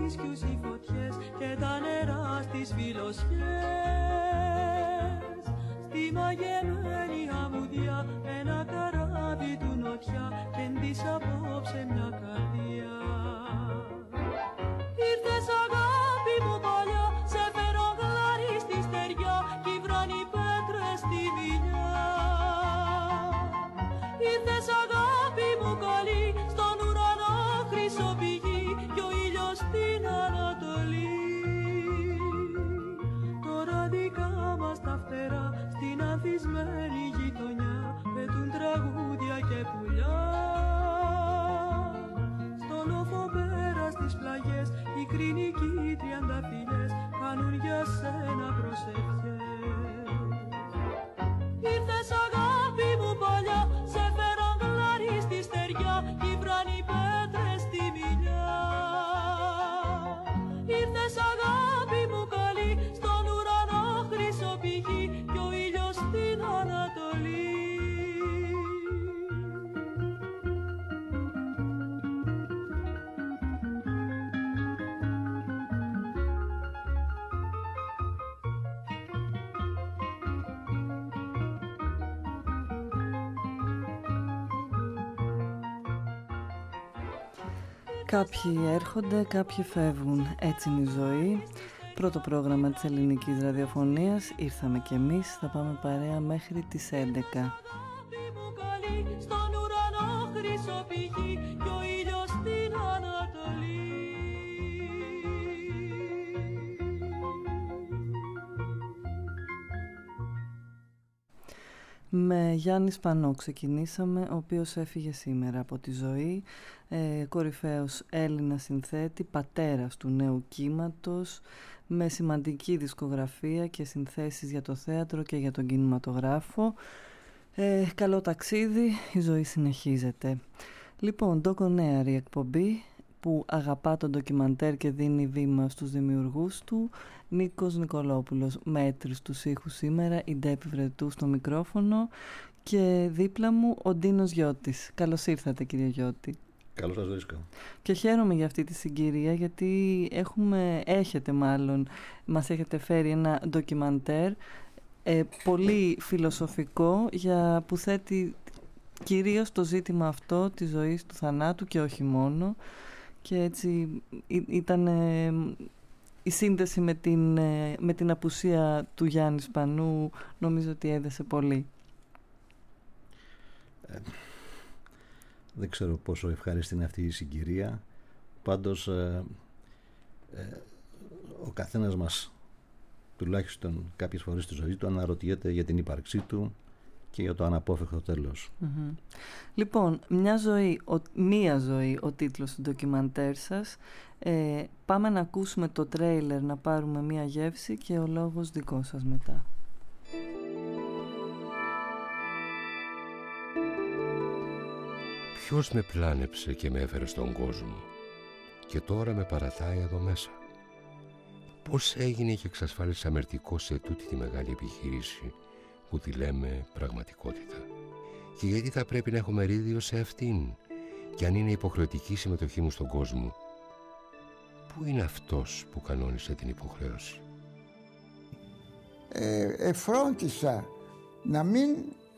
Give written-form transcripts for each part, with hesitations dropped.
ίσκιους οι φωτιές και τα νερά στις φιλοσιές. Στη μαγεμένη αμμουδιά ένα καράβι του νοτιά κι εν της απόψε μια καρδιά. Ήρθες αγάπη μου παλιά, σε φέρω γλάρι στη στεριά κι βράνει πέτρες στη βιλιά. Ήρθες αγάπη μου καλή, στον ουρανό χρυσοπηγή κι ο ήλιος στην Ανατολή. Τώρα δικά μας τα φτερά στην ανθισμένη γειτονιά πετούν τραγούδια και πουλιά. Στον όφο πέρα στις πλαγιές οι κρινικοί τριανταφυλιές κάνουν για σένα προσευχές. Ήρθες αγάπη μου παλιά, σε φέραν γλάρι στη στεριά κι βράνει πέτρες στη μιλιά. Ήρθες αγάπη μου καλή, στον ουρανό χρυσοπηγή κι ο ήλιος στην Ανατολή. Κάποιοι έρχονται, κάποιοι φεύγουν. Έτσι είναι η ζωή. Πρώτο πρόγραμμα της ελληνικής ραδιοφωνίας. Ήρθαμε κι εμείς. Θα πάμε παρέα μέχρι τις 11. Με Γιάννη Σπανό ξεκινήσαμε, ο οποίος έφυγε σήμερα από τη ζωή, κορυφαίος Έλληνας συνθέτη, πατέρας του νέου κύματος, με σημαντική δισκογραφία και συνθέσεις για το θέατρο και για τον κινηματογράφο. Καλό ταξίδι, η ζωή συνεχίζεται. Λοιπόν, ντοκονέαρη εκπομπή που αγαπά τον ντοκιμαντέρ και δίνει βήμα στους δημιουργούς του. Νίκος Νικολόπουλος μέτρης στους ήχους σήμερα, η Ντέπη Βρετού στο μικρόφωνο και δίπλα μου ο Ντίνος Γιώτης. Καλώς ήρθατε κύριε Γιώτη. Καλώς σας βρίσκω. Και χαίρομαι για αυτή τη συγκυρία γιατί μας έχετε φέρει ένα ντοκιμαντέρ πολύ φιλοσοφικό που θέτει κυρίως το ζήτημα αυτό της ζωής, του θανάτου και όχι μόνο. Και έτσι ήταν η σύνδεση με την απουσία του Γιάννη Σπανού, νομίζω ότι έδεσε πολύ. Δεν ξέρω πόσο ευχάριστη είναι αυτή η συγκυρία. Πάντως ο καθένας μας τουλάχιστον κάποιες φορές στη ζωή του αναρωτιέται για την ύπαρξή του και για το αναπόφευκτο τέλος. Mm-hmm. Λοιπόν, μία ζωή ο τίτλος του ντοκιμαντέρ σας. Πάμε να ακούσουμε το τρέιλερ, να πάρουμε μία γεύση και ο λόγος δικό σας μετά. Ποιος με πλάνεψε και με έφερε στον κόσμο και τώρα με παρατάει εδώ μέσα. Πώς έγινε και εξασφάλισε αμερτικό σε τούτη τη μεγάλη επιχείρηση που τη λέμε πραγματικότητα. Και γιατί θα πρέπει να έχω μερίδιο σε αυτήν, και αν είναι υποχρεωτική η συμμετοχή μου στον κόσμο. Πού είναι αυτός που κανόνισε την υποχρέωση? Εφρόντισα να μην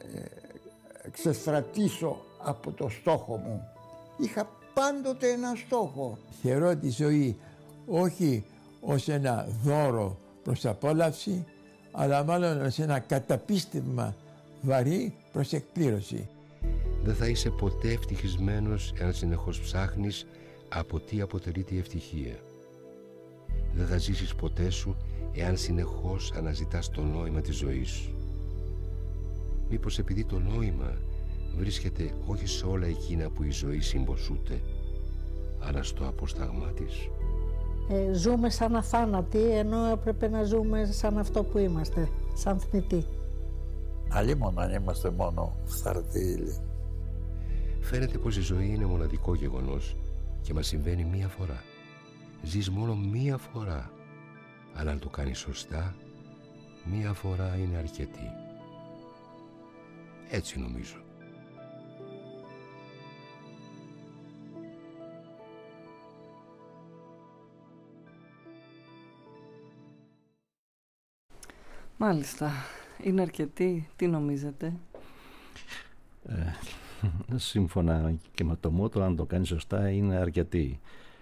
ξεστρατήσω από το στόχο μου. Είχα πάντοτε ένα στόχο. Θεωρώ τη ζωή όχι ως ένα δώρο προς απόλαυση, αλλά μάλλον ως ένα καταπίστευμα βαρύ προς εκπλήρωση. Δεν θα είσαι ποτέ ευτυχισμένος εάν συνεχώς ψάχνεις από τι αποτελείται η ευτυχία. Δεν θα ζήσεις ποτέ σου εάν συνεχώς αναζητάς το νόημα της ζωής σου. Μήπως επειδή το νόημα βρίσκεται όχι σε όλα εκείνα που η ζωή συμποσούται, αλλά στο απόσταγμά της? Ζούμε σαν αθάνατοι, ενώ έπρεπε να ζούμε σαν αυτό που είμαστε, σαν θνητοί. Αλλήμον αν είμαστε μόνο φθαρτήλοι. Φαίνεται πως η ζωή είναι μοναδικό γεγονός και μας συμβαίνει μία φορά. Ζεις μόνο μία φορά, αλλά αν το κάνεις σωστά, μία φορά είναι αρκετή. Έτσι νομίζω. Μάλιστα. Είναι αρκετοί, τι νομίζετε? Σύμφωνα και με το μότο, αν το κάνει σωστά, είναι αρκετοί.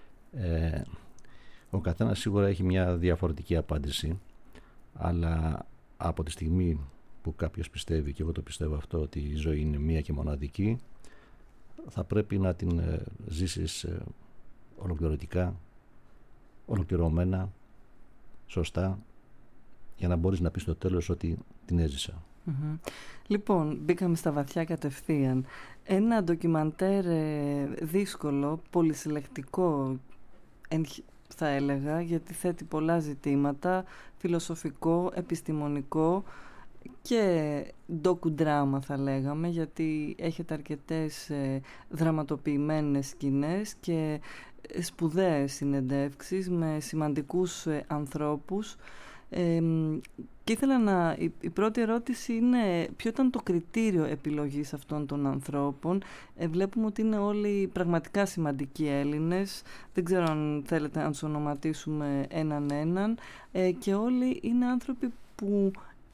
Ο καθένας σίγουρα έχει μια διαφορετική απάντηση, αλλά από τη στιγμή που κάποιος πιστεύει, και εγώ το πιστεύω αυτό, ότι η ζωή είναι μία και μοναδική, θα πρέπει να την ζήσεις ολοκληρωτικά, ολοκληρωμένα, σωστά, για να μπορείς να πεις στο τέλος ότι την έζησα. Λοιπόν, μπήκαμε στα βαθιά κατευθείαν. Ένα ντοκιμαντέρ δύσκολο, πολυσυλλεκτικό θα έλεγα, γιατί θέτει πολλά ζητήματα, φιλοσοφικό, επιστημονικό και ντοκουντράμα θα λέγαμε, γιατί έχετε αρκετές δραματοποιημένες σκηνές και σπουδαίες συνεντεύξεις με σημαντικούς ανθρώπους. Και ήθελα η πρώτη ερώτηση είναι ποιο ήταν το κριτήριο επιλογής αυτών των ανθρώπων. Βλέπουμε ότι είναι όλοι πραγματικά σημαντικοί Έλληνες, δεν ξέρω αν θέλετε να τους ονοματίσουμε έναν και όλοι είναι άνθρωποι που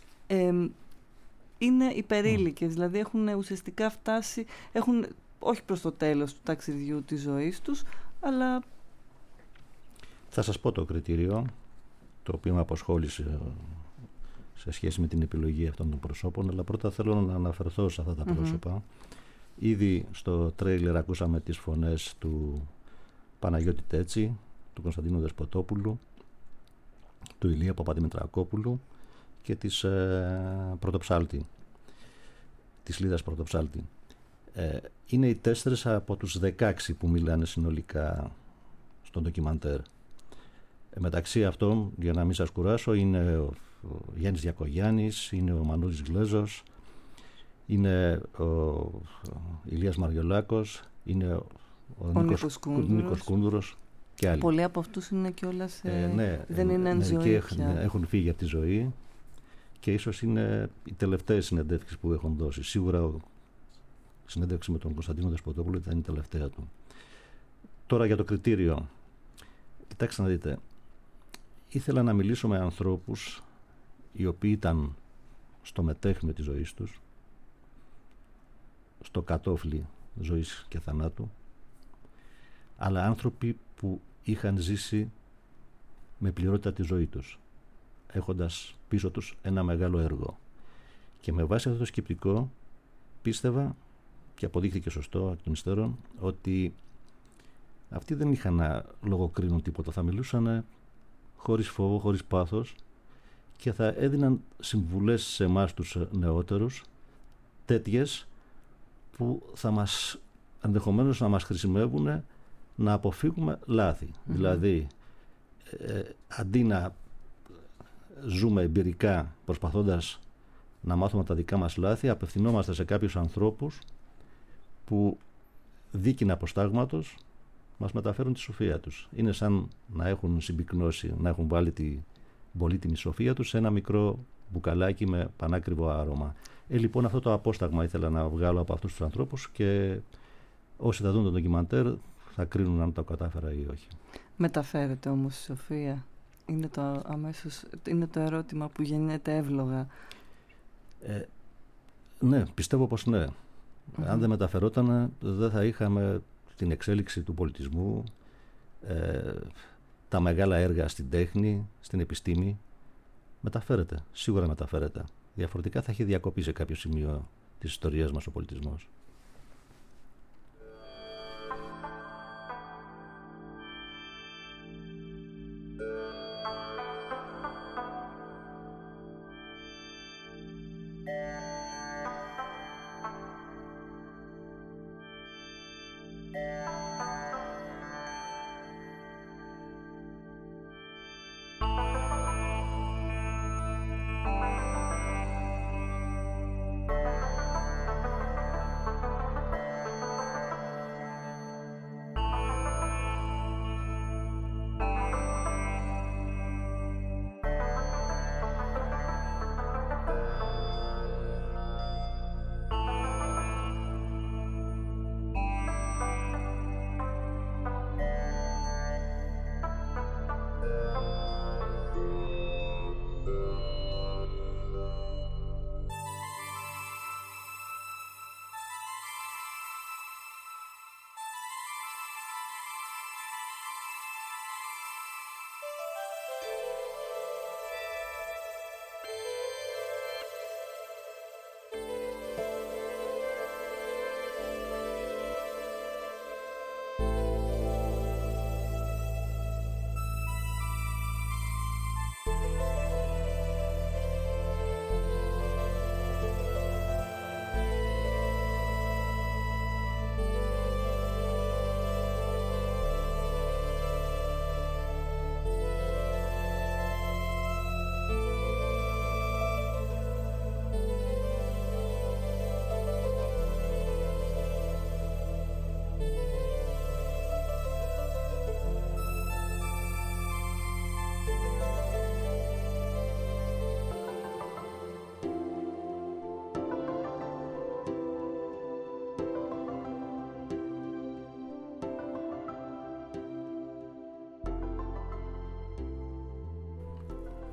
είναι υπερήλικες, δηλαδή έχουν ουσιαστικά φτάσει, όχι προς το τέλος του ταξιδιού της ζωής τους, αλλά... Θα σας πω το κριτήριο το οποίο με απασχόλησε σε σχέση με την επιλογή αυτών των προσώπων, αλλά πρώτα θέλω να αναφερθώ σε αυτά τα πρόσωπα. Ήδη στο τρέιλερ ακούσαμε τις φωνές του Παναγιώτη Τέτση, του Κωνσταντίνου Δεσποτόπουλου, του Ηλία Παπαδημητρακόπουλου και της Πρωτοψάλτη, της Λίδας Πρωτοψάλτη. Είναι οι 4 από τους 16 που μιλάνε συνολικά στον ντοκιμαντέρ. Μεταξύ αυτών, για να μην σας κουράσω, είναι ο Γιάννης Διακογιάννης, είναι ο Μανούλης Γλέζος, είναι ο Ηλίας Μαριολάκος, είναι ο Νίκος Κούνδουρος και άλλοι. Πολλοί από αυτούς είναι κιόλας, δεν είναι εν ζωή πια. Έχουν φύγει από τη ζωή και ίσως είναι οι τελευταίες συνεντεύξεις που έχουν δώσει. Σίγουρα η συνέντευξη με τον Κωνσταντίνο Δεσποτόπουλο ήταν η τελευταία του. Τώρα για το κριτήριο. Κοιτάξτε να δείτε. Ήθελα να μιλήσω με ανθρώπους οι οποίοι ήταν στο μετέχνιο της ζωής τους, στο κατόφλι ζωής και θανάτου, αλλά άνθρωποι που είχαν ζήσει με πληρότητα τη ζωή τους, έχοντας πίσω τους ένα μεγάλο έργο. Και με βάση αυτό το σκεπτικό πίστευα, και αποδείχθηκε σωστό εκ των υστέρων, ότι αυτοί δεν είχαν να λογοκρίνουν τίποτα, θα μιλούσαν χωρίς φόβο, χωρίς πάθος και θα έδιναν συμβουλές σε εμάς τους νεότερους, τέτοιες που θα μας ενδεχομένως να μας χρησιμεύουν να αποφύγουμε λάθη. Δηλαδή, αντί να ζούμε εμπειρικά προσπαθώντας να μάθουμε τα δικά μας λάθη, απευθυνόμαστε σε κάποιους ανθρώπους που δίκαινα αποστάγματος μας μεταφέρουν τη σοφία τους. Είναι σαν να έχουν συμπυκνώσει, να έχουν βάλει την πολύτιμη σοφία τους σε ένα μικρό μπουκαλάκι με πανάκριβο άρωμα. Λοιπόν, αυτό το απόσταγμα ήθελα να βγάλω από αυτούς τους ανθρώπους και όσοι θα δουν το ντοκιμαντέρ θα κρίνουν αν το κατάφερα ή όχι. Μεταφέρεται όμως η σοφία? Είναι το ερώτημα που γίνεται εύλογα. Ναι, πιστεύω πως ναι. Αν δεν μεταφερόταν, δεν θα είχαμε την εξέλιξη του πολιτισμού, τα μεγάλα έργα στην τέχνη, στην επιστήμη. Μεταφέρεται, σίγουρα μεταφέρεται. Διαφορετικά θα έχει διακοπεί σε κάποιο σημείο της ιστορίας μας ο πολιτισμός.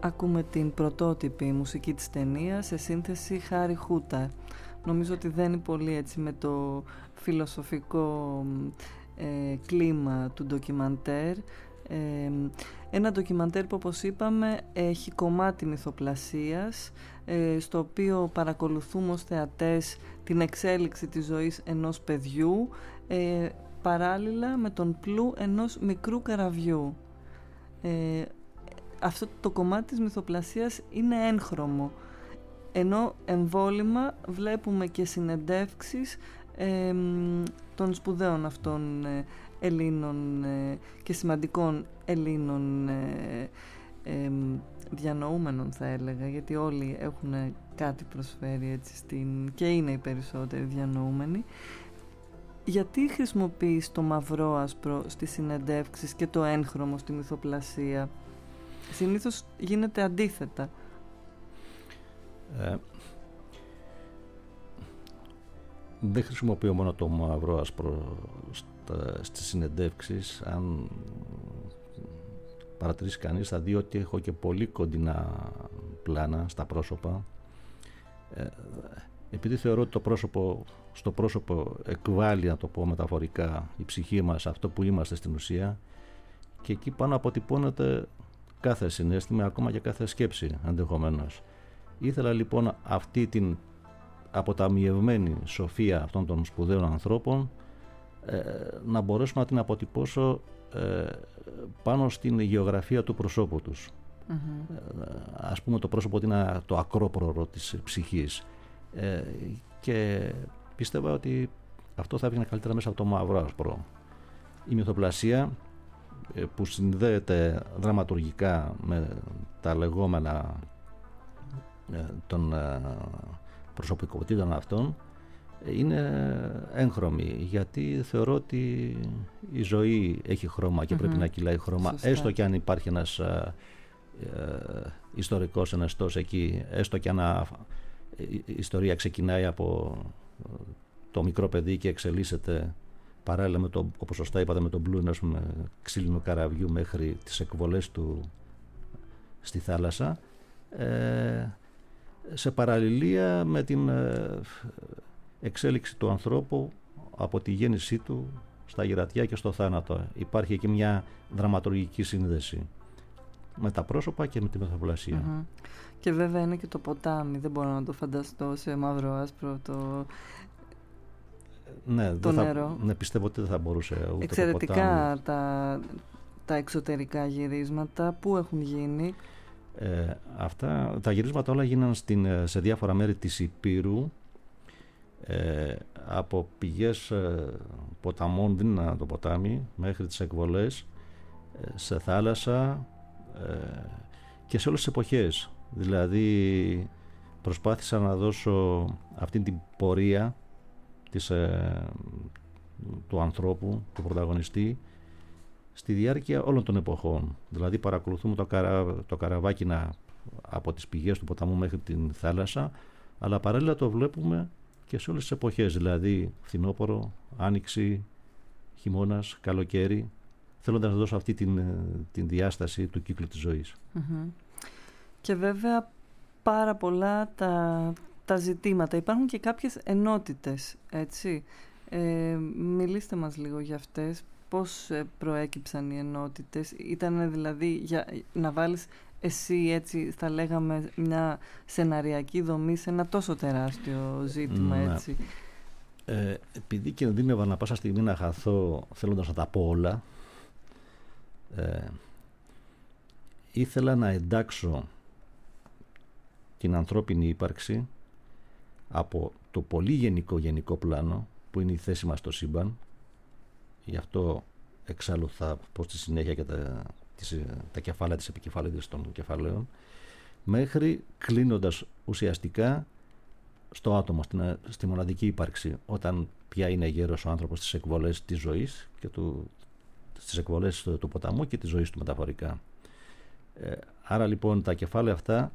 Ακούμε την πρωτότυπη μουσική της ταινίας σε σύνθεση Χάρη Χούτα. Νομίζω ότι δένει πολύ έτσι με το φιλοσοφικό κλίμα του ντοκιμαντέρ. Ένα ντοκιμαντέρ που, όπως είπαμε, έχει κομμάτι μυθοπλασίας, στο οποίο παρακολουθούμε ως θεατές την εξέλιξη της ζωής ενός παιδιού, παράλληλα με τον πλού ενός μικρού καραβιού. Αυτό το κομμάτι της μυθοπλασίας είναι έγχρωμο, ενώ εμβόλυμα βλέπουμε και συνεντεύξεις των σπουδαίων αυτών Ελλήνων και σημαντικών Ελλήνων διανοούμενων, θα έλεγα, γιατί όλοι έχουν κάτι προσφέρει έτσι και είναι οι περισσότεροι διανοούμενοι. Γιατί χρησιμοποιείς το μαυρόασπρο στις συνεντεύξεις και το έγχρωμο στη μυθοπλασία? Συνήθως γίνεται αντίθετα. Δεν χρησιμοποιώ μόνο το μαυρόασπρο στις συνεντεύξεις. Αν παρατηρήσει κανείς, θα δει ότι έχω και πολύ κοντινά πλάνα στα πρόσωπα, επειδή θεωρώ ότι στο πρόσωπο εκβάλλει, να το πω μεταφορικά, η ψυχή μας, αυτό που είμαστε στην ουσία, και εκεί πάνω αποτυπώνεται κάθε συναίσθημα, ακόμα και κάθε σκέψη ενδεχομένως. Ήθελα λοιπόν αυτή την αποταμιευμένη σοφία αυτών των σπουδαίων ανθρώπων να μπορέσω να την αποτυπώσω πάνω στην γεωγραφία του προσώπου τους. Ας πούμε, το πρόσωπο ότι είναι το ακρόπρορο της ψυχής, και πίστευα ότι αυτό θα έβγαινε καλύτερα μέσα από το μαύρο-άσπρο. Η μυθοπλασία, που συνδέεται δραματουργικά με τα λεγόμενα των προσωπικότητων αυτών, είναι έγχρωμη, γιατί θεωρώ ότι η ζωή έχει χρώμα και πρέπει να κυλάει χρώμα. Σωστά. Έστω και αν υπάρχει ένας ιστορικός ενεστός εκεί, έστω και αν η ιστορία ξεκινάει από το μικρό παιδί και εξελίσσεται παράλληλα με το, όπως σωστά είπατε, με τον πλούνο ξύλινου καραβιού μέχρι τις εκβολές του στη θάλασσα, σε παραλληλία με την εξέλιξη του ανθρώπου από τη γέννησή του στα γερατιά και στο θάνατο. Υπάρχει εκεί μια δραματουργική σύνδεση με τα πρόσωπα και με τη μυθοπλασία. Και βέβαια είναι και το ποτάμι, δεν μπορώ να το φανταστώ σε μαύρο άσπρο το νερό. Ναι, πιστεύω ότι δεν θα μπορούσε ούτε εξαιρετικά το ποτάμι. Τα εξωτερικά γυρίσματα που έχουν γίνει. Αυτά, τα γυρίσματα όλα γίναν σε διάφορα μέρη της Ηπείρου, από πηγές ποταμών, δεν είναι το ποτάμι, μέχρι τις εκβολές, σε θάλασσα, και σε όλες τις εποχές. Δηλαδή προσπάθησα να δώσω αυτή την πορεία του ανθρώπου, του πρωταγωνιστή, στη διάρκεια όλων των εποχών. Δηλαδή παρακολουθούμε το καραβάκι από τις πηγές του ποταμού μέχρι την θάλασσα, αλλά παράλληλα το βλέπουμε και σε όλες τις εποχές, δηλαδή φθινόπωρο, άνοιξη, χειμώνας, καλοκαίρι, θέλοντας να δώσω αυτή την διάσταση του κύκλου της ζωής. Και βέβαια πάρα πολλά τα ζητήματα. Υπάρχουν και κάποιες ενότητες, έτσι. Μιλήστε μας λίγο για αυτές. Πώς προέκυψαν οι ενότητες? Ήταν δηλαδή για να βάλεις εσύ, έτσι θα λέγαμε, μια σεναριακή δομή σε ένα τόσο τεράστιο ζήτημα, έτσι? Επειδή κινδύνευα να πάσα στιγμή να χαθώ θέλοντας να τα πω όλα, ήθελα να εντάξω την ανθρώπινη ύπαρξη από το πολύ γενικό πλάνο που είναι η θέση μας στο σύμπαν. Γι' αυτό εξάλλου θα πω στη συνέχεια και τα κεφάλαια της επικεφαλίδας των κεφαλαίων, μέχρι κλείνοντας ουσιαστικά στο άτομο, στη μοναδική ύπαρξη, όταν πια είναι γέρος ο άνθρωπος στις εκβολές της ζωής και στις εκβολές του ποταμού και της ζωής του μεταφορικά. Άρα λοιπόν τα κεφάλαια αυτά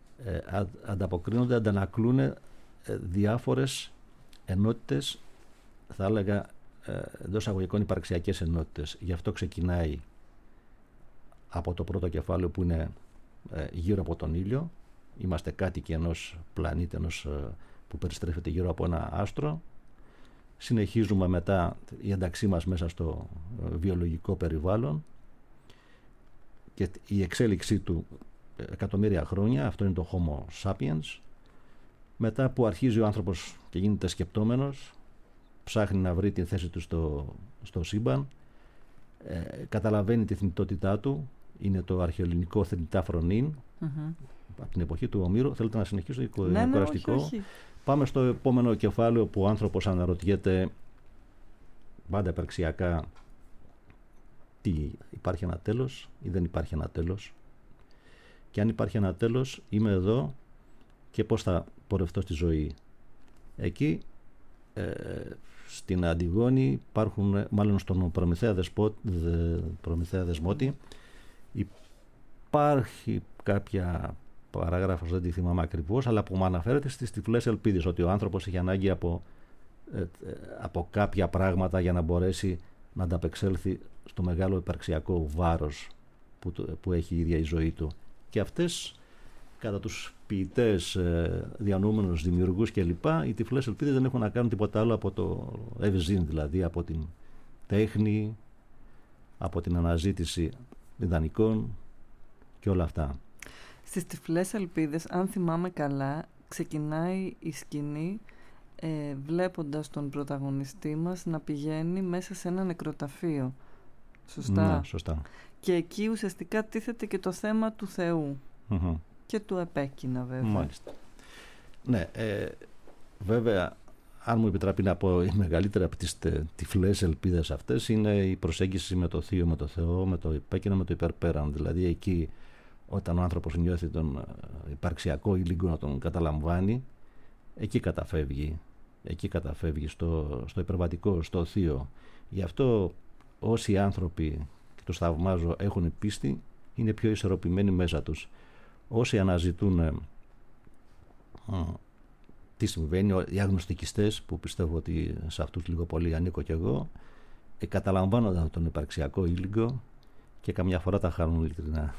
αντανακλούν διάφορες ενότητες, θα έλεγα εντός αγωγικών υπαρξιακές ενότητες. Γι' αυτό ξεκινάει από το πρώτο κεφάλαιο που είναι γύρω από τον ήλιο. Είμαστε κάτοικοι ενός πλανήτη, που περιστρέφεται γύρω από ένα άστρο. Συνεχίζουμε μετά η ένταξή μας μέσα στο βιολογικό περιβάλλον και η εξέλιξή του εκατομμύρια χρόνια, αυτό είναι το Homo sapiens. Μετά που αρχίζει ο άνθρωπος και γίνεται σκεπτόμενος, ψάχνει να βρει την θέση του στο σύμπαν, καταλαβαίνει τη θνητότητά του, είναι το αρχαιοελληνικό θνητά φρονήν, από την εποχή του Ομήρου. Θέλετε να συνεχίσω το κοραστικό? Όχι. Πάμε στο επόμενο κεφάλαιο που ο άνθρωπος αναρωτιέται πάντα υπαρξιακά τι, υπάρχει ένα τέλος ή δεν υπάρχει ένα τέλος, και αν υπάρχει ένα τέλος είμαι εδώ και πώς θα πορευτώ στη ζωή. Εκεί στην Αντιγόνη υπάρχουν, μάλλον στον Προμηθέα Δεσμότη υπάρχει κάποια παράγραφος, δεν τη θυμάμαι ακριβώς, αλλά που μου αναφέρεται στις τυφλές ελπίδες, ότι ο άνθρωπος έχει ανάγκη από κάποια πράγματα για να μπορέσει να ανταπεξέλθει στο μεγάλο υπαρξιακό βάρος που έχει η ίδια η ζωή του. Και αυτές, κατά τους ποιητές, διανοούμενους δημιουργούς κλπ, οι τυφλές ελπίδες δεν έχουν να κάνουν τίποτα άλλο από το ευζήν, δηλαδή από την τέχνη, από την αναζήτηση ιδανικών και όλα αυτά. Στις τυφλές ελπίδες, αν θυμάμαι καλά, ξεκινάει η σκηνή βλέποντας τον πρωταγωνιστή μας να πηγαίνει μέσα σε ένα νεκροταφείο. Σωστά? Ναι, σωστά. Και εκεί ουσιαστικά τίθεται και το θέμα του Θεού και του επέκεινα, βέβαια. Μάλιστα. Ναι, βέβαια, αν μου επιτραπεί να πω, η μεγαλύτερη από τις τυφλές ελπίδες αυτές είναι η προσέγγιση με το Θείο, με το Θεό, με το επέκεινα, με το υπερπέραν. Δηλαδή εκεί, όταν ο άνθρωπος νιώθει τον υπαρξιακό ήλιγκο να τον καταλαμβάνει, εκεί καταφεύγει στο υπερβατικό, στο Θείο. Γι' αυτό όσοι άνθρωποι, και τους θαυμάζω, έχουν πίστη, είναι πιο ισορροπημένοι μέσα τους. Όσοι αναζητούν τι συμβαίνει, οι αγνωστικιστές, που πιστεύω ότι σε αυτούς λίγο πολύ ανήκω κι εγώ, καταλαμβάνονταν τον υπαρξιακό ήλιγκο και καμιά φορά τα χάνουν ειλικρινά.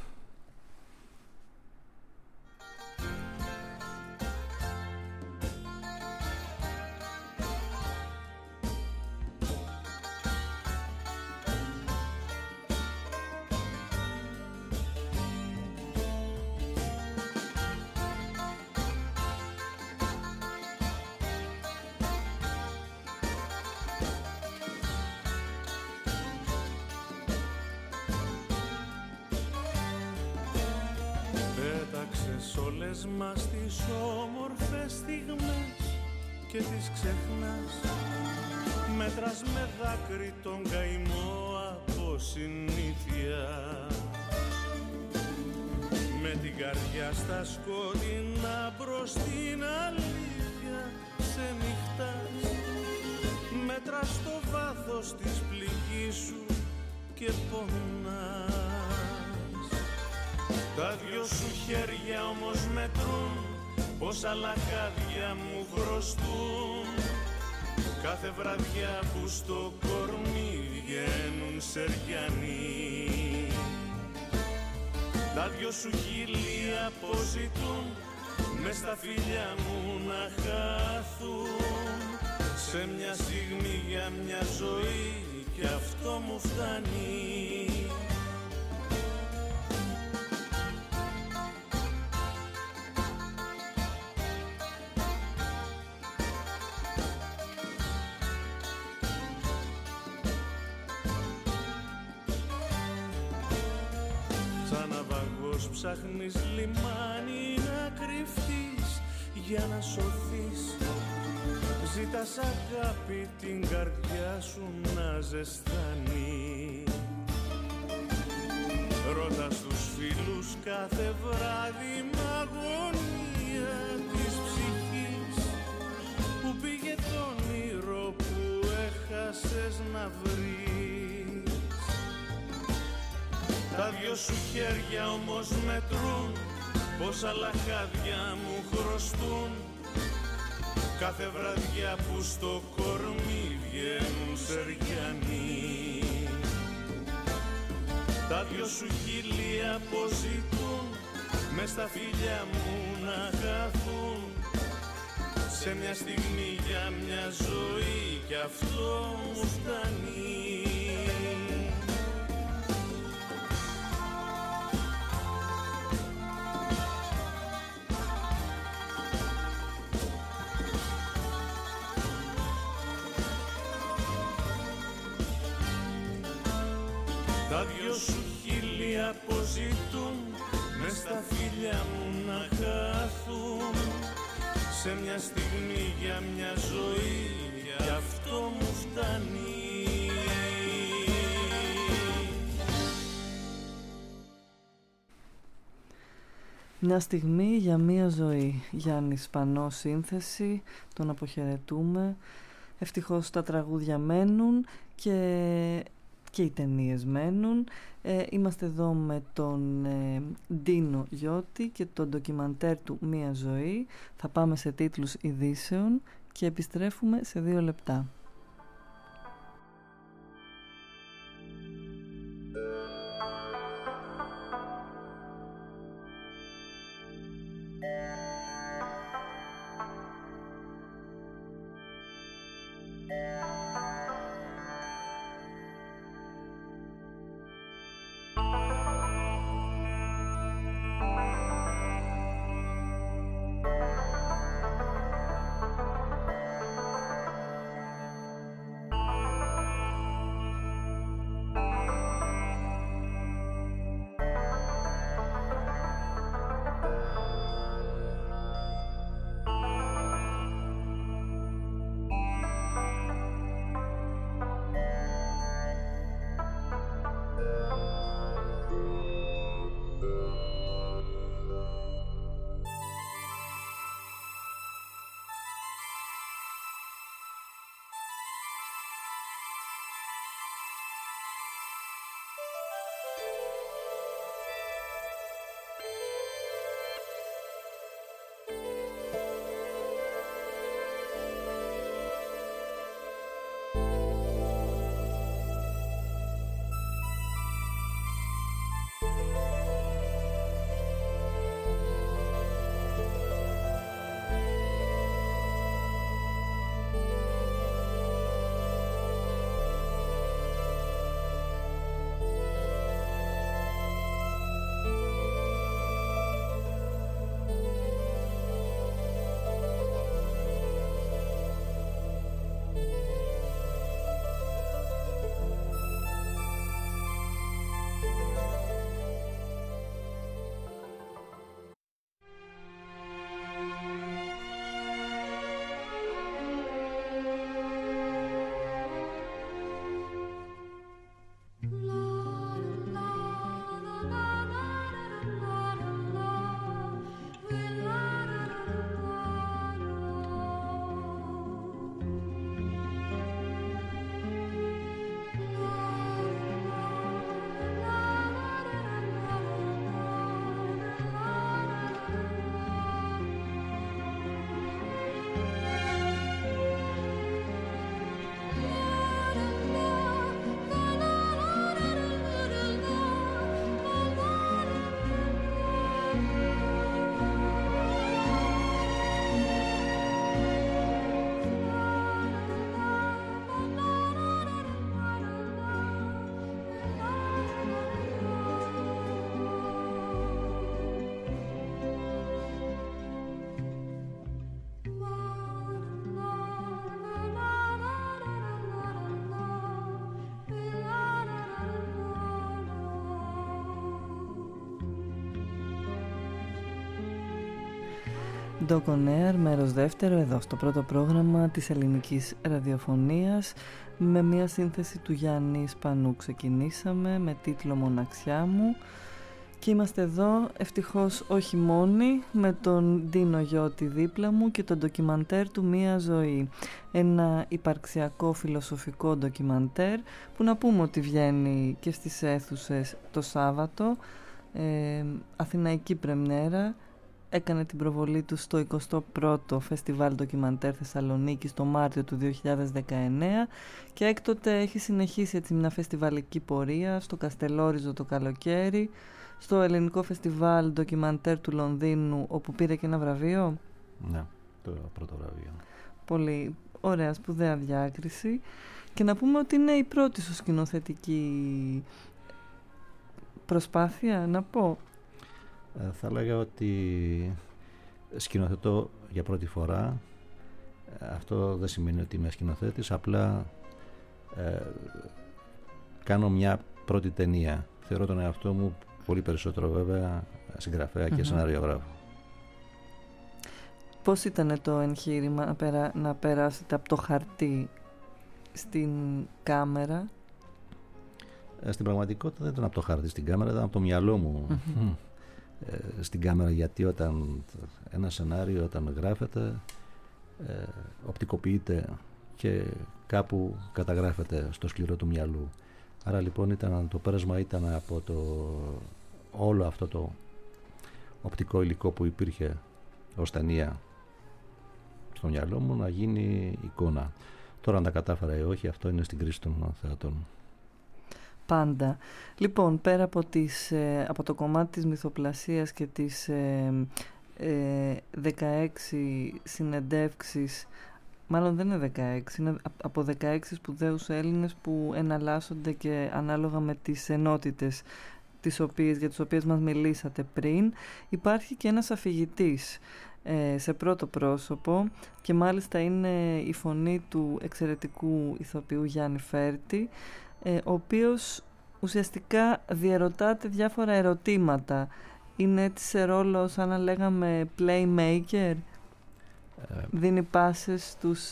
Όλες μας τις όμορφες στιγμές και τις ξεχνάς. Μέτρας με δάκρυ τον καημό από συνήθεια. Με την καρδιά στα σκοτεινά προς την αλήθεια ξενυχτάς. Μέτρας στο βάθος της πληγής σου και πονάς. Τα δυο σου χέρια όμως μετρούν πόσα λαχάδια μου χρωστούν. Κάθε βραδιά που στο κορμί βγαίνουν σεριανοί. Τα δυο σου χείλη αποζητούν μες στα φιλιά μου να χάθουν. Σε μια στιγμή για μια ζωή κι αυτό μου φτάνει. Ψάχνεις λιμάνι να κρυφτείς για να σωθείς. Ζητάς αγάπη την καρδιά σου να ζεστάνει. Ρωτάς τους φίλους κάθε βράδυ μ' αγωνία της ψυχής. Που πήγε το όνειρο που έχασες να βρεις. Τα δυο σου χέρια όμως μετρούν πόσα λαχάδια μου χρωστούν. Κάθε βραδιά που στο κορμί βγαίνουν σεριανοί. Τα δυο σου χείλη αποζητούν μες στα φιλιά μου να χαθούν. Σε μια στιγμή για μια ζωή κι αυτό μου φτάνει. Τα δυο σου χείλη αποζητούν μες στα φιλιά μου να χαθούν. Σε μια στιγμή για μια ζωή γι' αυτό μου φτάνει. Μια στιγμή για μια ζωή. Γιάννης Πανός σύνθεση, τον αποχαιρετούμε. Ευτυχώς τα τραγούδια μένουν και οι ταινίες μένουν. Είμαστε εδώ με τον Ντίνο Γιώτη και το ντοκιμαντέρ του «Μία ζωή». Θα πάμε σε τίτλους ειδήσεων και επιστρέφουμε σε 2 λεπτά. Doc On Air, μέρος δεύτερο, εδώ στο πρώτο πρόγραμμα της ελληνικής ραδιοφωνίας. Με μια σύνθεση του Γιάννη Σπανού ξεκινήσαμε με τίτλο «Μοναξιά μου». Και είμαστε εδώ, ευτυχώς όχι μόνοι, με τον Ντίνο Γιώτη δίπλα μου και το ντοκιμαντέρ του «Μία ζωή». Ένα υπαρξιακό φιλοσοφικό ντοκιμαντέρ που να πούμε ότι βγαίνει και στις αίθουσες το Σάββατο, αθηναϊκή πρεμιέρα. Έκανε την προβολή του στο 21ο Φεστιβάλ Ντοκιμαντέρ Θεσσαλονίκης το Μάρτιο του 2019 και έκτοτε έχει συνεχίσει έτσι μια φεστιβαλική πορεία στο Καστελόριζο το καλοκαίρι, στο ελληνικό φεστιβάλ ντοκιμαντέρ του Λονδίνου, όπου πήρε και ένα βραβείο. Ναι, το πρώτο βραβείο. Πολύ ωραία, σπουδαία διάκριση. Και να πούμε ότι είναι η πρώτη σου σκηνοθετική προσπάθεια, να πω. Θα έλεγα ότι σκηνοθετώ για πρώτη φορά. Αυτό δεν σημαίνει ότι είμαι σκηνοθέτης, απλά κάνω μια πρώτη ταινία. Θεωρώ τον εαυτό μου πολύ περισσότερο βέβαια συγγραφέα και σεναριογράφο. Πώς ήταν το εγχείρημα να περάσετε από το χαρτί στην κάμερα? Στην πραγματικότητα δεν ήταν από το χαρτί στην κάμερα, ήταν από το μυαλό μου στην κάμερα, γιατί όταν ένα σενάριο όταν γράφεται οπτικοποιείται και κάπου καταγράφεται στο σκληρό του μυαλού. Άρα λοιπόν το πέρασμα ήταν από όλο αυτό το οπτικό υλικό που υπήρχε ως ταινία στο μυαλό μου να γίνει εικόνα. Τώρα αν τα κατάφερα ή όχι, αυτό είναι στην κρίση των θεατών. Πάντα. Λοιπόν, πέρα από το κομμάτι της μυθοπλασίας και τις 16 συνεντεύξεις, μάλλον δεν είναι 16, είναι από 16 σπουδαίους Έλληνες που εναλλάσσονται και ανάλογα με τις ενότητες για τις οποίες μας μιλήσατε πριν, υπάρχει και ένας αφηγητής σε πρώτο πρόσωπο, και μάλιστα είναι η φωνή του εξαιρετικού ηθοποιού Γιάννη Φέρτη, ο οποίος ουσιαστικά διερωτάται διάφορα ερωτήματα. Είναι έτσι σε ρόλο σαν να λέγαμε playmaker, δίνει πάσες στους...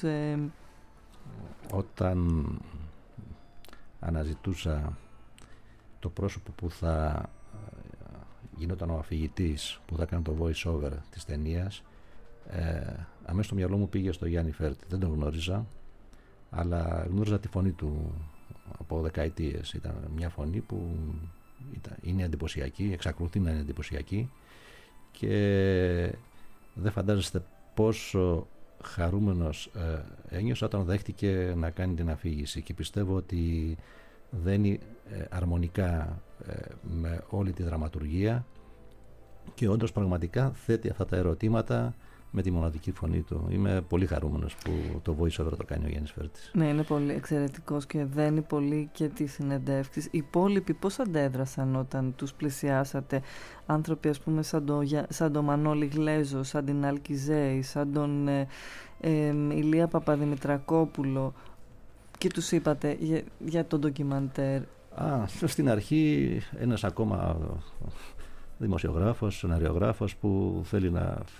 Όταν αναζητούσα το πρόσωπο που θα γινόταν ο αφηγητής, που θα κάνει το voice over της ταινίας, αμέσως στο μυαλό μου πήγε στο Γιάννη Φέρτη. Δεν τον γνώριζα, αλλά γνώριζα τη φωνή του από δεκαετίες. Ήταν μια φωνή που είναι εντυπωσιακή, εξακολουθεί να είναι εντυπωσιακή, και δεν φαντάζεστε πόσο χαρούμενος ένιωσα όταν δέχτηκε να κάνει την αφήγηση, και πιστεύω ότι δένει αρμονικά με όλη τη δραματουργία και όντως πραγματικά θέτει αυτά τα ερωτήματα με τη μοναδική φωνή του. Είμαι πολύ χαρούμενος που το voice over το κάνει ο Γιάννης Φέρτης. Ναι, είναι πολύ εξαιρετικός και δένει πολύ και τις συνεντεύξεις. Οι υπόλοιποι πώς αντέδρασαν όταν τους πλησιάσατε? Άνθρωποι ας πούμε σαν τον Μανώλη Γλέζο, σαν την Άλκη Ζέη, σαν τον Ηλία Παπαδημητρακόπουλο, και τους είπατε για το ντοκιμαντέρ? Στην αρχή ένας ακόμα δημοσιογράφος, σεναριογράφος που θέλει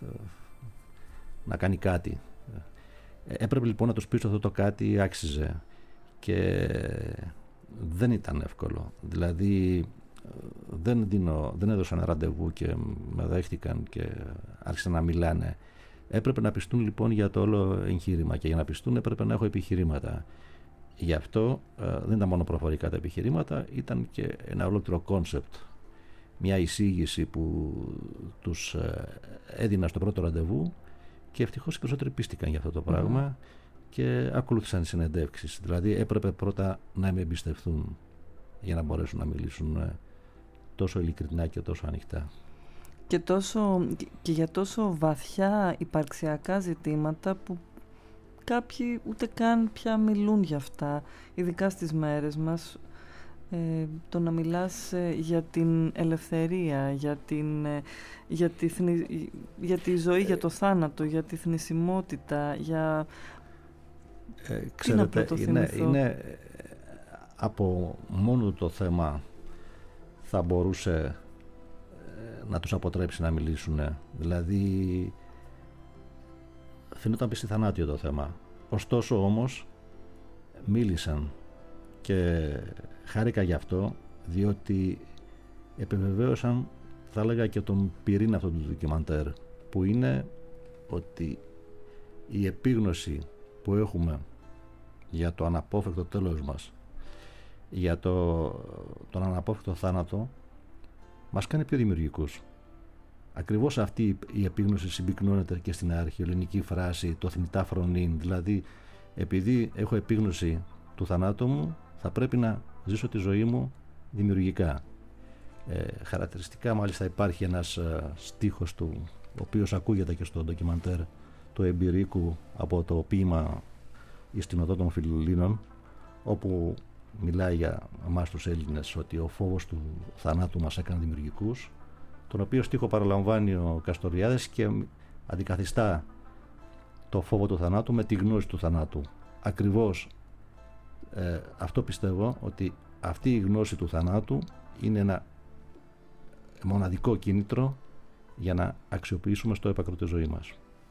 να κάνει κάτι. Έπρεπε λοιπόν να τους πείσω αυτό το κάτι άξιζε, και δεν ήταν εύκολο. Δηλαδή δεν έδωσα ένα ραντεβού και με δέχτηκαν και άρχισαν να μιλάνε. Έπρεπε να πιστούν λοιπόν για το όλο εγχείρημα, και για να πιστούν έπρεπε να έχω επιχειρήματα. Γι' αυτό δεν ήταν μόνο προφορικά τα επιχειρήματα, ήταν και ένα ολόκληρο κόνσεπτ, μια εισήγηση που τους έδινα στο πρώτο ραντεβού, και ευτυχώς οι περισσότεροι πίστηκαν για αυτό το πράγμα και ακολούθησαν τις συνεντεύξεις. Δηλαδή έπρεπε πρώτα να με εμπιστευτούν για να μπορέσουν να μιλήσουν τόσο ειλικρινά και τόσο ανοιχτά. Και για τόσο βαθιά υπαρξιακά ζητήματα που κάποιοι ούτε καν πια μιλούν για αυτά, ειδικά στις μέρες μας. Το να μιλάς για την ελευθερία, για τη ζωή, για το θάνατο, για τη θνησιμότητα, για... Ξέρετε, είναι από μόνο το θέμα θα μπορούσε να τους αποτρέψει να μιλήσουν. Δηλαδή φαινόταν πιστιθανάτιο το θέμα. Ωστόσο όμως μίλησαν, και χάρηκα γι' αυτό, διότι επιβεβαίωσαν, θα έλεγα, και τον πυρήνα αυτού του ντοκιμαντέρ, που είναι ότι η επίγνωση που έχουμε για το αναπόφευκτο τέλος μας, για τον αναπόφευκτο θάνατο, μας κάνει πιο δημιουργικούς. Ακριβώς αυτή η επίγνωση συμπυκνώνεται και στην αρχαιοελληνική φράση το θνητά φρονήν. Δηλαδή, επειδή έχω επίγνωση του θανάτου μου, θα πρέπει να ζήσω τη ζωή μου δημιουργικά. Χαρακτηριστικά μάλιστα υπάρχει ένας στίχος του, ο οποίος ακούγεται και στο ντοκιμαντέρ του Εμπειρίκου από το ποίημα «Στην οδό των Φιλουλλήνων», όπου μιλάει για εμάς τους Έλληνες ότι ο φόβος του θανάτου μας έκανε δημιουργικούς, τον οποίο στίχο παραλαμβάνει ο Καστοριάδης και αντικαθιστά το φόβο του θανάτου με τη γνώση του θανάτου. Ακριβώς αυτό πιστεύω, ότι αυτή η γνώση του θανάτου είναι ένα μοναδικό κίνητρο για να αξιοποιήσουμε στο έπακρο τη ζωή μας.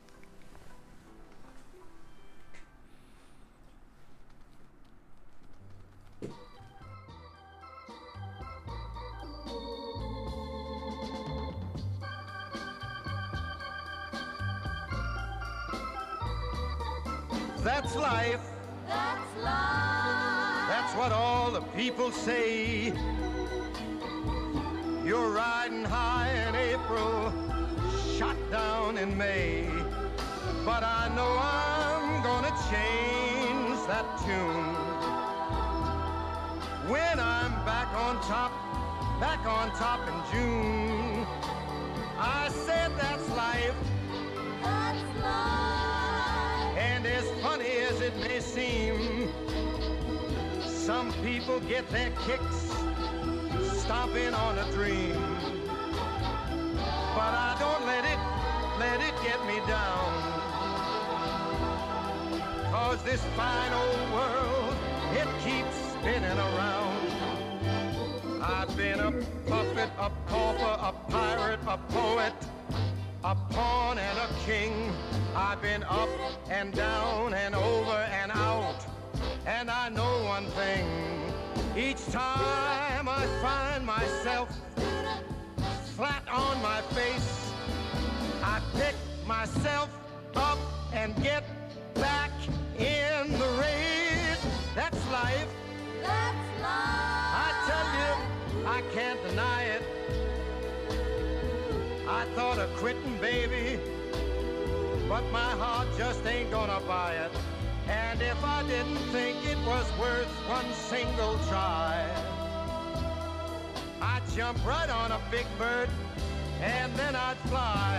That's life. That's life. That's what all the people say. You're riding high in April, shot down in May. But I know I'm gonna change that tune. When I'm back on top in June. I said that's life. That's life. And as funny as it may seem, some people get their kicks stomping on a dream. But I don't let it get me down. 'Cause this fine old world, it keeps spinning around. I've been a puppet, a pauper, a pirate, a poet, a pawn and a king. I've been up and down and over and out. And I know one thing, each time I find myself flat on my face, I pick myself up and get back in the race. That's life. That's life. I tell you, I can't deny it. I thought of quitting, baby, but my heart just ain't gonna buy it. And if I didn't think it was worth one single try, I'd jump right on a big bird and then I'd fly.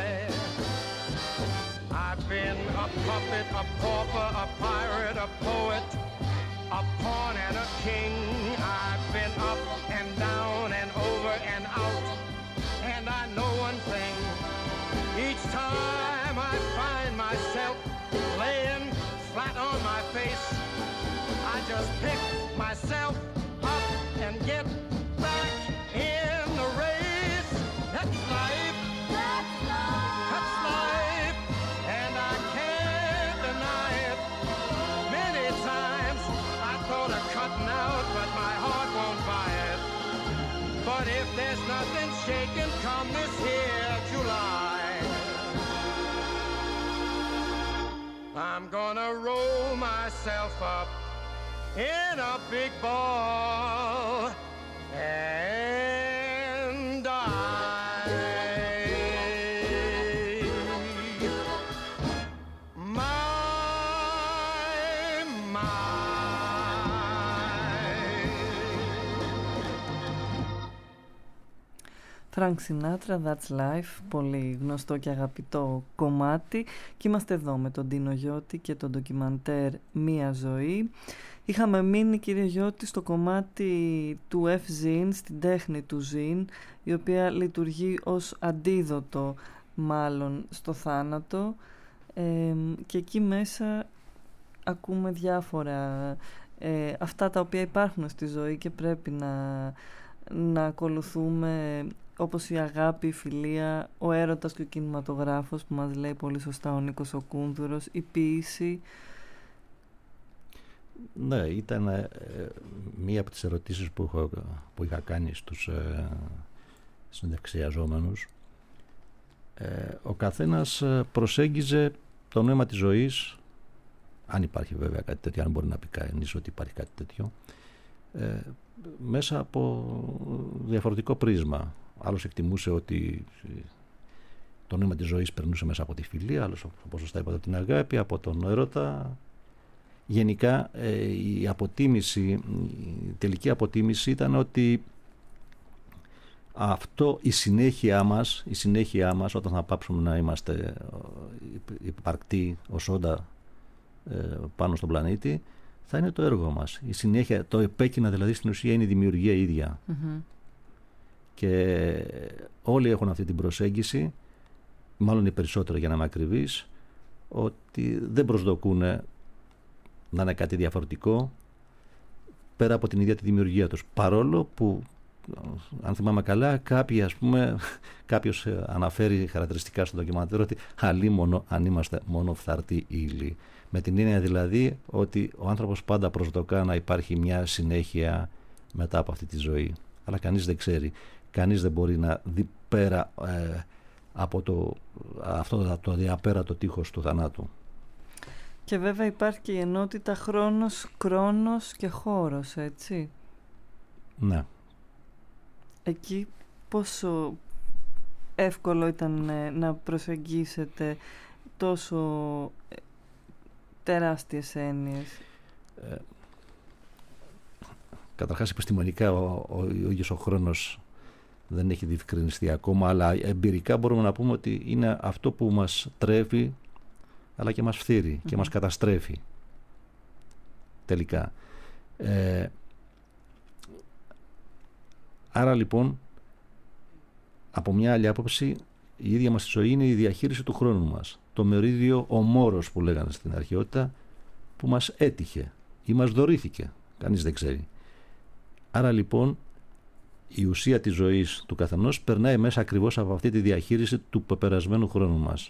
I've been a puppet, a pauper, a pirate, a poet, a pawn and a king. I've been up and down and over and out. And I know one thing, each time I find myself laying flat on my face, I just pick myself up and get back in the race. That's life. That's life. That's life. And I can't deny it. Many times I thought of cutting out, but my heart won't buy it. But if there's nothing shaking come this here July, I'm gonna roll myself up in a big ball and die. My. Frank Sinatra, That's Life, πολύ γνωστό και αγαπητό κομμάτι, και είμαστε εδώ με τον Τίνο Γιώτη και το ντοκιμαντέρ «Μία ζωή». Είχαμε μείνει, κύριε Γιώτη, στο κομμάτι του F-Zine, στην τέχνη του Zine, η οποία λειτουργεί ως αντίδοτο μάλλον στο θάνατο, και εκεί μέσα ακούμε διάφορα αυτά τα οποία υπάρχουν στη ζωή και πρέπει να ακολουθούμε, όπως η αγάπη, η φιλία, ο έρωτας και ο κινηματογράφος που μας λέει πολύ σωστά ο Νίκος ο Κούνδουρος, η ποίηση. Ναι, ήταν μία από τις ερωτήσεις που είχα κάνει στους συνδεξιαζόμενους. Ο καθένας προσέγγιζε το νόημα της ζωής, αν υπάρχει βέβαια κάτι τέτοιο, αν μπορεί να πει κανείς ότι υπάρχει κάτι τέτοιο, μέσα από διαφορετικό πρίσμα. Άλλος εκτιμούσε ότι το νόημα της ζωής περνούσε μέσα από τη φιλία, άλλος, όπως σωστά είπατε, από την αγάπη, από τον έρωτα. Γενικά η τελική αποτίμηση ήταν ότι αυτό η συνέχεια μας όταν θα πάψουμε να είμαστε υπαρκτοί ως όντα πάνω στον πλανήτη, θα είναι το έργο μας. Η συνέχεια, το επέκεινα δηλαδή στην ουσία είναι η δημιουργία ίδια. Και όλοι έχουν αυτή την προσέγγιση, μάλλον οι περισσότεροι για να είμαι ακριβής, ότι δεν προσδοκούν να είναι κάτι διαφορετικό πέρα από την ίδια τη δημιουργία τους. Παρόλο που, αν θυμάμαι καλά, κάποιος αναφέρει χαρακτηριστικά στο ντοκιμαντέρ ότι αλίμονο αν είμαστε μόνο φθαρτή ύλη. Με την έννοια δηλαδή ότι ο άνθρωπος πάντα προσδοκά να υπάρχει μια συνέχεια μετά από αυτή τη ζωή. Αλλά κανείς δεν ξέρει. Κανείς δεν μπορεί να δει πέρα από αυτό το διαπέρατο τείχος του θανάτου. Και βέβαια υπάρχει και η ενότητα χρόνος και χώρος, έτσι. Ναι. Εκεί πόσο εύκολο ήταν να προσεγγίσετε τόσο τεράστιες έννοιες? Καταρχάς επιστημονικά ο ίδιος ο χρόνος δεν έχει διευκρινιστεί ακόμα, αλλά εμπειρικά μπορούμε να πούμε ότι είναι αυτό που μας τρέφει αλλά και μας φθείρει και μας καταστρέφει τελικά. Άρα λοιπόν, από μια άλλη άποψη, η ίδια μας η ζωή είναι η διαχείριση του χρόνου μας. Το μερίδιο ομόρος που λέγανε στην αρχαιότητα, που μας έτυχε ή μας δωρήθηκε. Κανείς δεν ξέρει. Άρα λοιπόν, η ουσία της ζωής του καθενός περνάει μέσα ακριβώς από αυτή τη διαχείριση του πεπερασμένου χρόνου μας.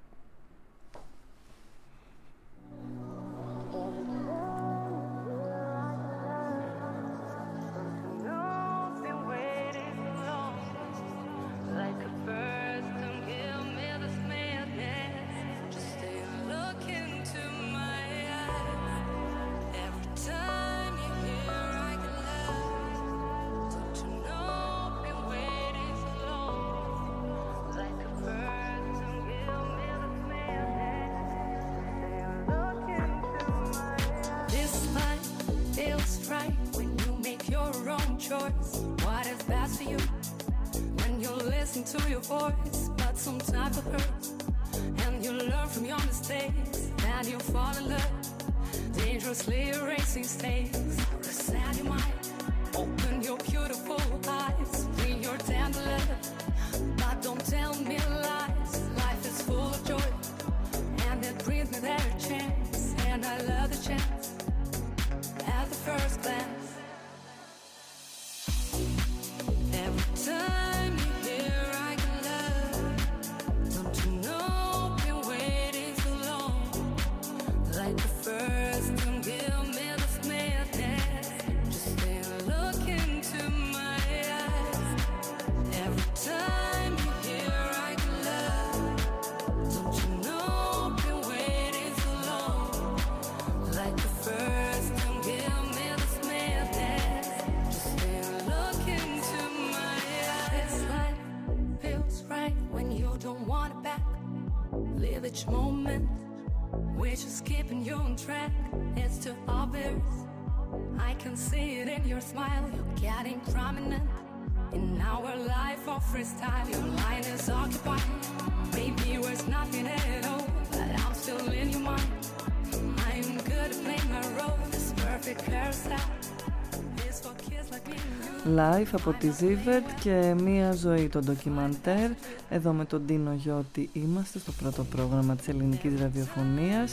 Live από τη Zivert και Μία ζωή, το ντοκιμαντέρ. Εδώ με τον Τίνο Γιώτη είμαστε στο πρώτο πρόγραμμα της ελληνικής ραδιοφωνίας.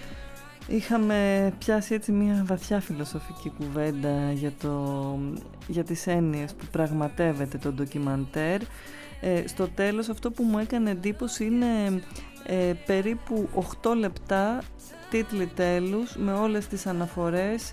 Είχαμε πιάσει έτσι μια βαθιά φιλοσοφική κουβέντα για τις έννοιες που πραγματεύεται το ντοκιμαντέρ. Στο τέλος αυτό που μου έκανε εντύπωση είναι περίπου 8 λεπτά τίτλοι τέλους με όλες τις αναφορές,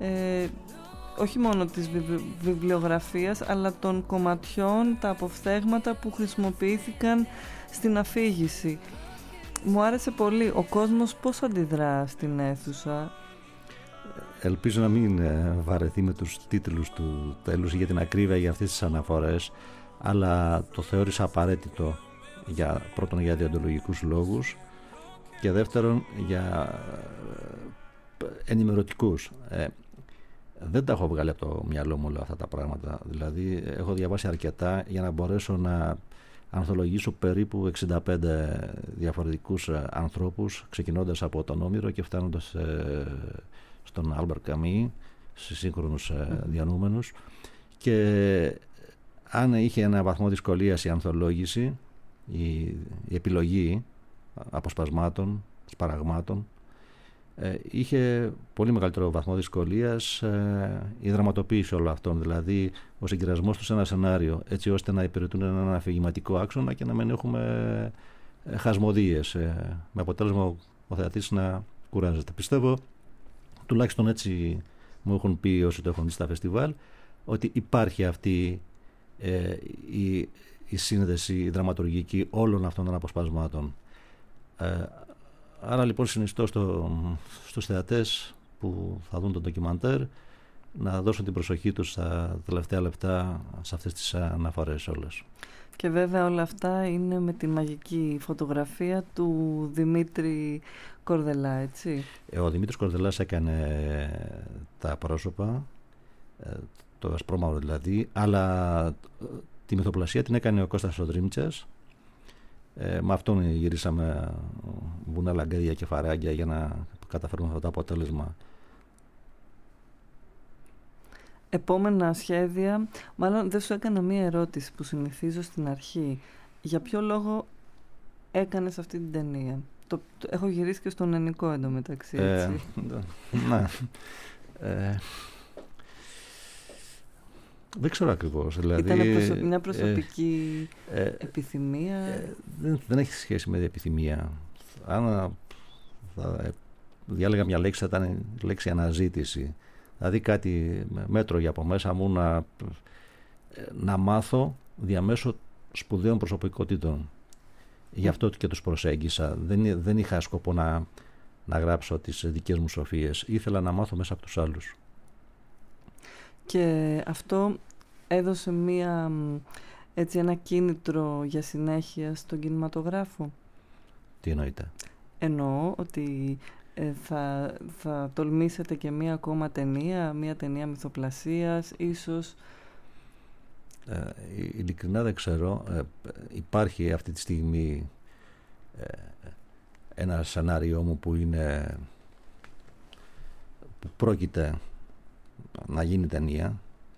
όχι μόνο της βιβλιογραφίας αλλά των κομματιών, τα αποφθέγματα που χρησιμοποιήθηκαν στην αφήγηση. Μου άρεσε πολύ. Ο κόσμος πώς αντιδρά στην αίθουσα? Ελπίζω να μην βαρεθεί με τους τίτλους του τέλους για την ακρίβεια για αυτές τις αναφορές, αλλά το θεώρησα απαραίτητο, πρώτον για διοντολογικούς λόγους και δεύτερον για ενημερωτικούς. δεν τα έχω βγάλει από το μυαλό μου όλα αυτά τα πράγματα. Δηλαδή έχω διαβάσει αρκετά για να μπορέσω να ανθολογήσω περίπου 65 διαφορετικούς ανθρώπους, ξεκινώντας από τον Όμηρο και φτάνοντας στον Άλμπερ Καμί, σε σύγχρονους διανούμενους. Και αν είχε ένα βαθμό δυσκολίας η ανθολόγηση, η επιλογή αποσπασμάτων, σπαραγμάτων, είχε πολύ μεγαλύτερο βαθμό δυσκολίας η δραματοποίηση όλων αυτών, δηλαδή ο συγκερασμός του σε ένα σενάριο, έτσι ώστε να υπηρετούν έναν αφηγηματικό άξονα και να μην έχουμε χασμοδίες, με αποτέλεσμα ο θεατής να κουράζεται. Πιστεύω, τουλάχιστον έτσι μου έχουν πει όσοι το έχουν δει στα φεστιβάλ, ότι υπάρχει αυτή η σύνδεση η δραματουργική όλων αυτών των αποσπασμάτων. Άρα λοιπόν συνιστώ στους θεατές που θα δουν το ντοκιμαντέρ να δώσουν την προσοχή τους στα τελευταία λεπτά σε αυτές τις αναφορές όλες. Και βέβαια όλα αυτά είναι με τη μαγική φωτογραφία του Δημήτρη Κορδελά, έτσι. Ο Δημήτρης Κορδελάς έκανε τα πρόσωπα, το ασπρόμαυρο δηλαδή, αλλά τη μυθοπλασία την έκανε ο Κώστας Σοδρίμτσας. Με αυτόν γυρίσαμε βουνά, λαγκάδια και φαράγγια για να καταφέρουμε αυτό το αποτέλεσμα. Επόμενα σχέδια, μάλλον δεν σου έκανα μία ερώτηση που συνηθίζω στην αρχή. Για ποιο λόγο έκανες αυτή την ταινία? Έχω γυρίσει και στον ελληνικό εντωμεταξύ, έτσι. Ναι. Δεν ξέρω ακριβώς. Δηλαδή, ήταν μια προσωπική επιθυμία. Δεν έχει σχέση με επιθυμία. Αν θα διάλεγα μια λέξη, θα ήταν η λέξη αναζήτηση. Δηλαδή κάτι μέτρωγε από μέσα μου να μάθω διαμέσω σπουδαίων προσωπικότητων. Γι' αυτό και τους προσέγγισα. Δεν είχα σκοπό να γράψω τις δικές μου σοφίες. Ήθελα να μάθω μέσα από τους άλλους. Και αυτό έδωσε ένα κίνητρο για συνέχεια στον κινηματογράφο. Τι εννοείτε? Εννοώ ότι θα τολμήσετε και μία ακόμα ταινία, μία ταινία μυθοπλασίας ίσως. Ειλικρινά δεν ξέρω. Υπάρχει αυτή τη στιγμή ένα σενάριό μου που πρόκειται να γίνει ταινία.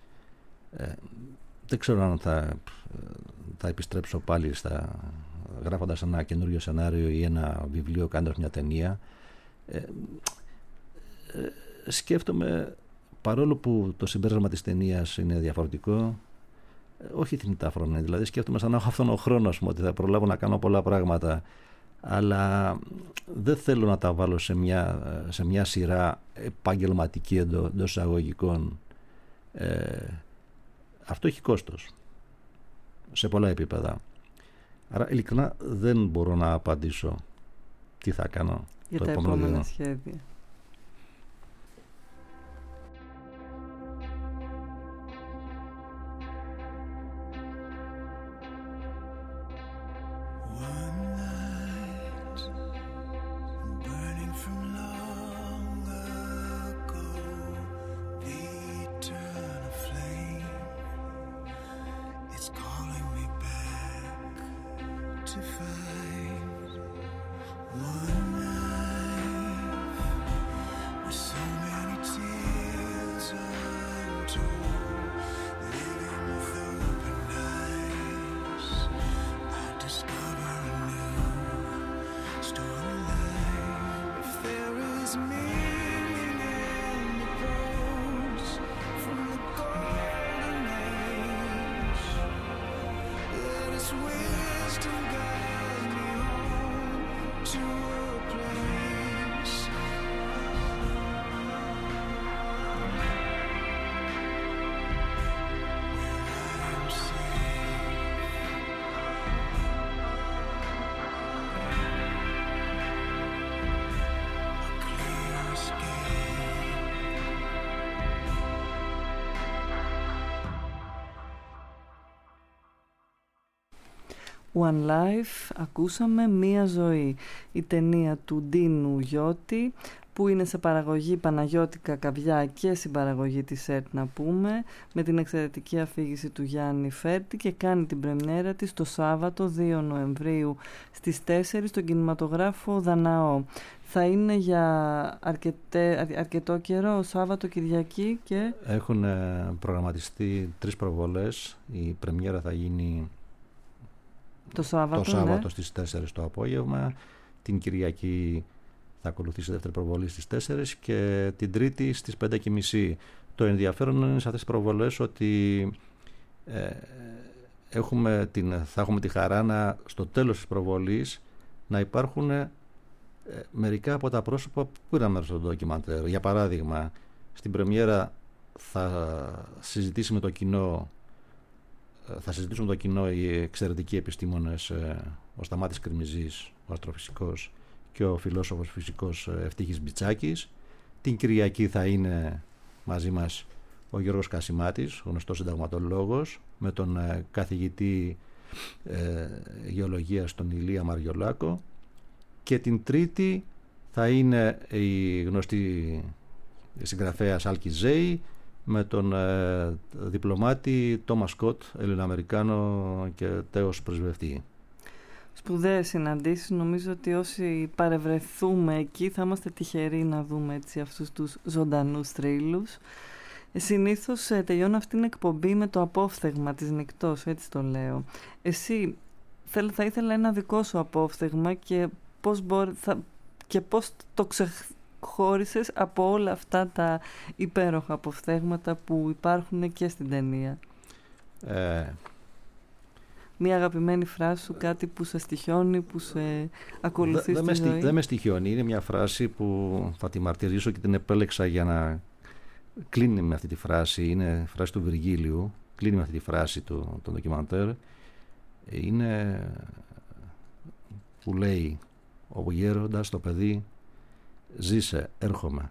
Δεν ξέρω αν θα επιστρέψω πάλι γράφοντας ένα καινούριο σενάριο ή ένα βιβλίο κάνοντας μια ταινία. Σκέφτομαι, παρόλο που το συμπέρασμα της ταινίας είναι διαφορετικό, όχι την ταύρονα, δηλαδή σκέφτομαι σαν να έχω αυτόν τον χρόνο, ότι θα προλάβω να κάνω πολλά πράγματα, αλλά δεν θέλω να τα βάλω σε μια σειρά επαγγελματική εντός εισαγωγικών. Αυτό έχει κόστος σε πολλά επίπεδα. Άρα ειλικρινά δεν μπορώ να απαντήσω τι θα κάνω για το επόμενα σχέδια. One Life, ακούσαμε Μία ζωή, η ταινία του Ντίνου Γιώτη που είναι σε παραγωγή Παναγιώτη Κακαβιά και συμπαραγωγή της ΕΡΤ να πούμε, με την εξαιρετική αφήγηση του Γιάννη Φέρτη, και κάνει την πρεμιέρα της το Σάββατο 2 Νοεμβρίου στις 4 στον κινηματογράφο Δαναό. Θα είναι για αρκετό καιρό, Σάββατο, Κυριακή και... Έχουν προγραμματιστεί 3 προβολές. Η πρεμιέρα θα γίνει το Σάββατο, ναι, στις 4 το απόγευμα. Την Κυριακή θα ακολουθήσει η δεύτερη προβολή στις 4 και την Τρίτη στις 5:30. Το ενδιαφέρον είναι σε αυτές τις προβολές ότι θα έχουμε τη χαρά στο τέλος της προβολής να υπάρχουν μερικά από τα πρόσωπα που ήταν μέρος στο ντοκιμαντέρ. Για παράδειγμα, στην πρεμιέρα θα συζητήσουμε το κοινό οι εξαιρετικοί επιστήμονες, ο Σταμάτης Κρημιζής, ο αστροφυσικός, και ο φιλόσοφος φυσικός Ευτύχης Μπιτσάκης. Την Κυριακή θα είναι μαζί μας ο Γιώργος Κασιμάτης, γνωστός συνταγματολόγος, με τον καθηγητή γεωλογίας τον Ηλία Μαριολάκο, και την Τρίτη θα είναι η γνωστή συγγραφέας Άλκη Ζέη με τον διπλωμάτη Τόμας Σκοτ, Ελληνοαμερικάνο και τέος πρεσβευτή. Σπουδαίες συναντήσεις. Νομίζω ότι όσοι παρευρεθούμε εκεί θα είμαστε τυχεροί να δούμε έτσι αυτούς τους ζωντανούς θρύλους. Συνήθως τελειώνω αυτήν την εκπομπή με το απόφθεγμα της νυχτός, έτσι το λέω. Εσύ θα ήθελα ένα δικό σου απόφθεγμα και πώς το ξεχώρισες από όλα αυτά τα υπέροχα αποφθέγματα που υπάρχουν και στην ταινία. Μια αγαπημένη φράση σου, κάτι που σε στοιχιώνει, που σε ακολουθεί στη ζωή? Δεν με στοιχιώνει. Είναι μια φράση που θα τη μαρτυρήσω και την επέλεξα για να κλείνει με αυτή τη φράση. Είναι φράση του Βυργίλιου. Κλείνει με αυτή τη φράση του ντοκιμαντέρ. Είναι που λέει ο γέροντας το παιδί, ζήσε, έρχομαι.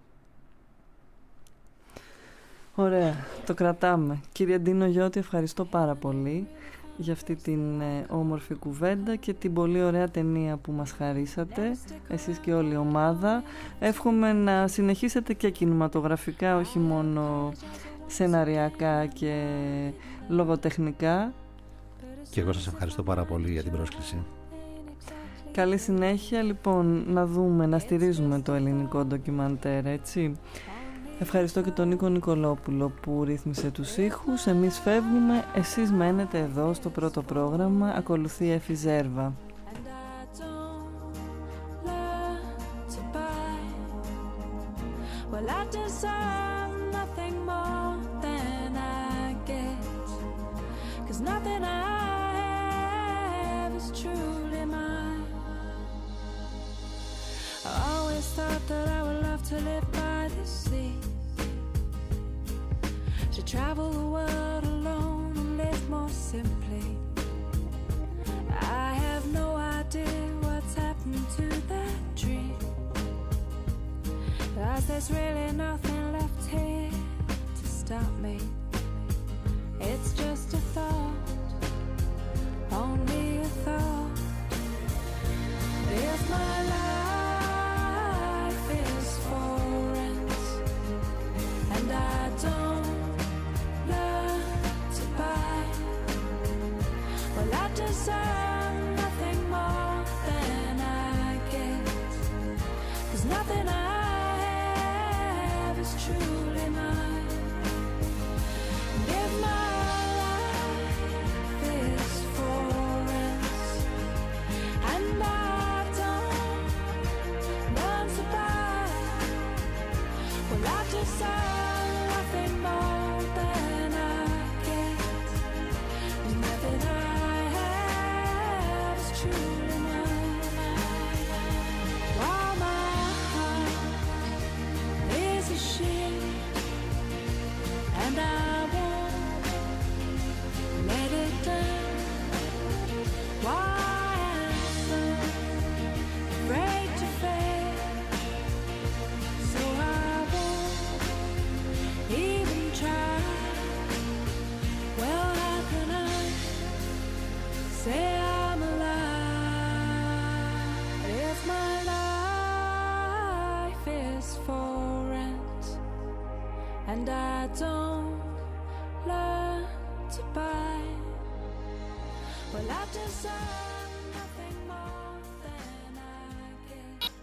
Ωραία, το κρατάμε. Κύριε Ντίνο Γιώτη, ευχαριστώ πάρα πολύ για αυτή την όμορφη κουβέντα και την πολύ ωραία ταινία που μας χαρίσατε, εσείς και όλη η ομάδα. Εύχομαι να συνεχίσετε και κινηματογραφικά, όχι μόνο σεναριακά και λογοτεχνικά. Και εγώ σας ευχαριστώ πάρα πολύ για την πρόσκληση. Καλή συνέχεια. Λοιπόν, να στηρίζουμε το ελληνικό ντοκιμαντέρ, έτσι. Ευχαριστώ και τον Νίκο Νικολόπουλο που ρύθμισε τους ήχους. Εμείς φεύγουμε, εσείς μένετε εδώ στο πρώτο πρόγραμμα. Ακολουθεί Εφη Ζέρβα. Travel the world alone and live more simply. I have no idea what's happened to that dream, 'cause there's really nothing left here to stop me. It's just a thought, only a thought. If my life is for rent and I don't I deserve nothing more than I get, 'cause nothing I have is truly mine. And if my life is for rent and I don't I don't learn to buy, well, I decide.